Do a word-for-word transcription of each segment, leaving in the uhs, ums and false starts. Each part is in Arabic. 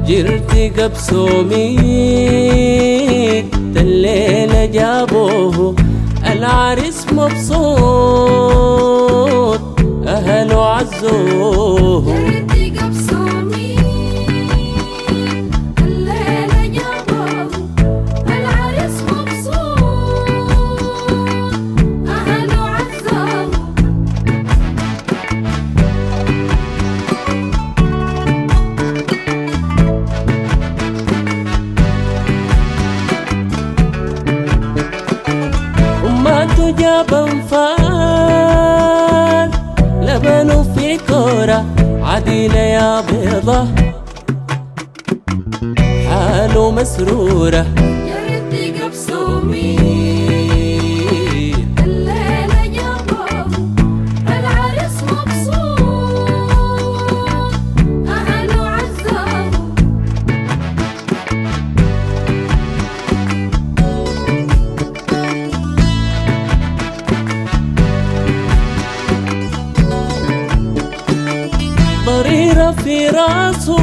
جرتي قبسوميت الليلة جابوه العريس مبسوط أهله عزوه. جاب انفال لبنوا في كورة عديلة يا بيضة حاله مسرورة. يا ريت قبسومي الليلة جابوه العريس مبسوط أهله عزوه. ضريرة في راسه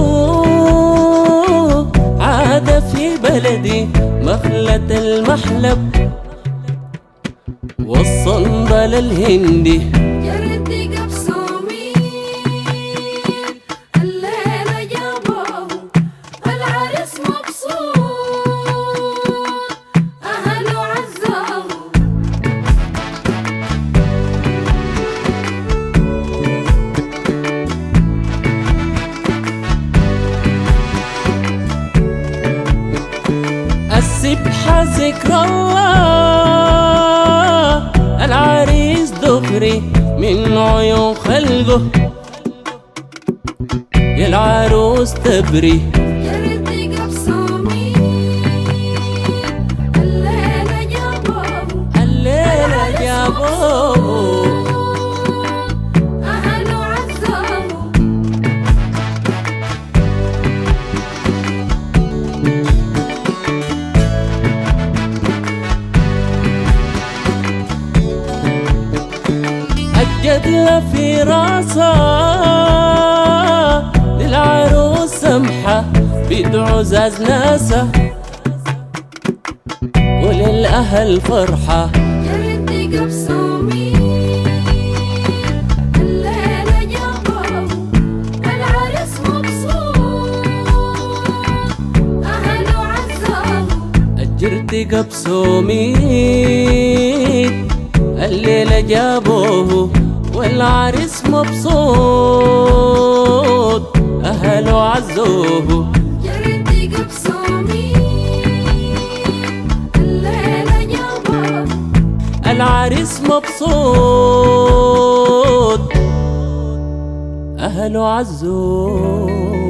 عاد في بلدي مخلة المحلب والصندل الهندي. يا ريت قبسومي الليلة جابوه العريس مبسوط أهله عزوه. السبحة ذكر الله العريس دغري من عيون خلقه يا العروس تبري. يا ريت قبسومي الليلة جابوه الليلة جابوه أهله عزوه. الجدلة في راسها للعروس سمحة بيدعو زاز ناسه وللأهل فرحة. يا ريت قبسومي الليلة جابوه العريس مبسوط أهله عزوه. أجرتي قبسوميت الليلة جابوه والعريس مبسوط أهله عزوه. يا ريت قبسومي الليلة جابوه العريس مبسوط أهله عزوه.